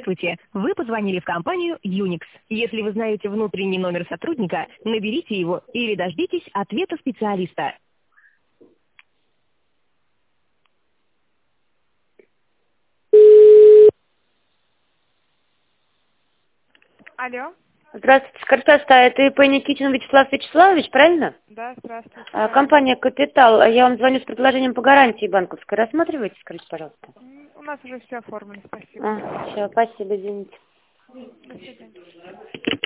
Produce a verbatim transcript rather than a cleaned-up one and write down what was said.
Здравствуйте. Вы позвонили в компанию Unix. Если вы знаете внутренний номер сотрудника, наберите его или дождитесь ответа специалиста. Алло. Здравствуйте, скажите, пожалуйста, это ИП Никитин Вячеслав Вячеславович, правильно? Да, здравствуйте. А, компания «Капитал». Я вам звоню с предложением по гарантии банковской. Рассматриваете, скажите, пожалуйста? М, У нас уже все оформлено, спасибо. А, все, спасибо, извините. До свидания.